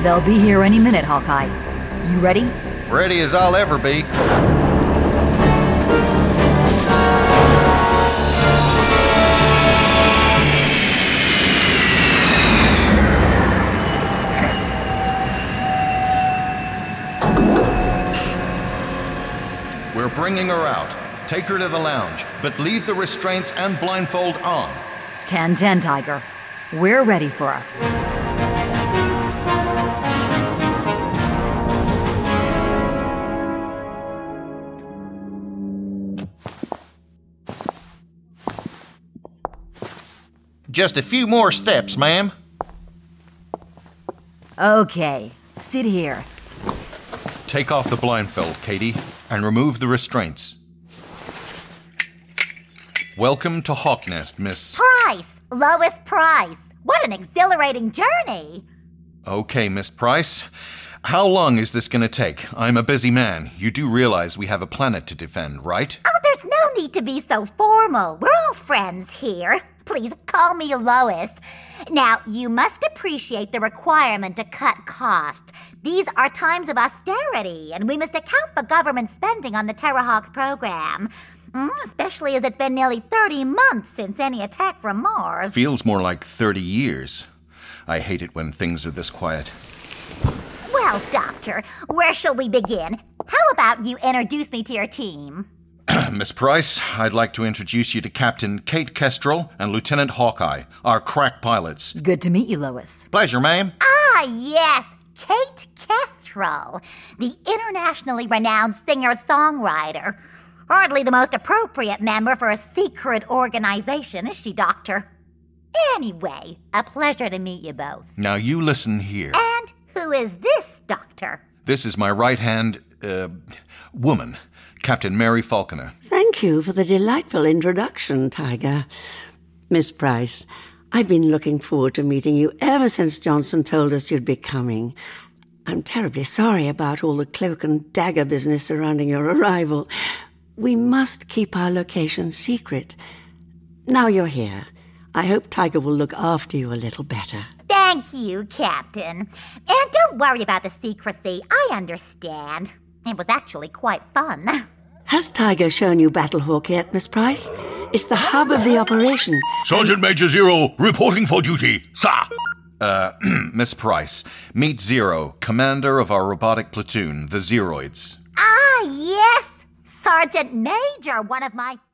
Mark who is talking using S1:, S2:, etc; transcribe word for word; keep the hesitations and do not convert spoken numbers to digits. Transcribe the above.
S1: They'll be here any minute, Hawkeye. You ready?
S2: Ready as I'll ever be. We're bringing her out. Take her to the lounge, but leave the restraints and blindfold on.
S1: ten ten, Tiger. We're ready for her.
S2: Just a few more steps, ma'am.
S1: Okay, sit here.
S2: Take off the blindfold, Katie, and remove the restraints. Welcome to Hawknest, Miss...
S3: Price! Lois Price! What an exhilarating journey!
S2: Okay, Miss Price. How long is this going to take? I'm a busy man. You do realize we have a planet to defend, right?
S3: Oh, there's no need to be so formal. We're all friends here. Please call me Lois. Now, you must appreciate the requirement to cut costs. These are times of austerity, and we must account for government spending on the Terrahawks program. Mm, especially as it's been nearly thirty months since any attack from Mars.
S2: Feels more like thirty years. I hate it when things are this quiet.
S3: Well, Doctor, where shall we begin? How about you introduce me to your team?
S2: Miss Price, I'd like to introduce you to Captain Kate Kestrel and Lieutenant Hawkeye, our crack pilots.
S1: Good to meet you, Lois.
S2: Pleasure, ma'am.
S3: Ah, yes, Kate Kestrel, the internationally renowned singer-songwriter. Hardly the most appropriate member for a secret organization, is she, Doctor? Anyway, a pleasure to meet you both.
S2: Now you listen here.
S3: And who is this, Doctor?
S2: This is my right-hand, uh, woman, Captain Mary Falconer.
S4: Thank you for the delightful introduction, Tiger. Miss Price, I've been looking forward to meeting you ever since Johnson told us you'd be coming. I'm terribly sorry about all the cloak and dagger business surrounding your arrival. We must keep our location secret. Now you're here, I hope Tiger will look after you a little better.
S3: Thank you, Captain. And don't worry about the secrecy. I understand. It was actually quite fun.
S4: Has Tiger shown you Battlehawk yet, Miss Price? It's the hub of the operation.
S5: Sergeant Major Zero, reporting for duty, sir.
S2: Uh, Miss Price, meet Zero, commander of our robotic platoon, the Zeroids.
S3: Ah, yes! Sergeant Major, one of my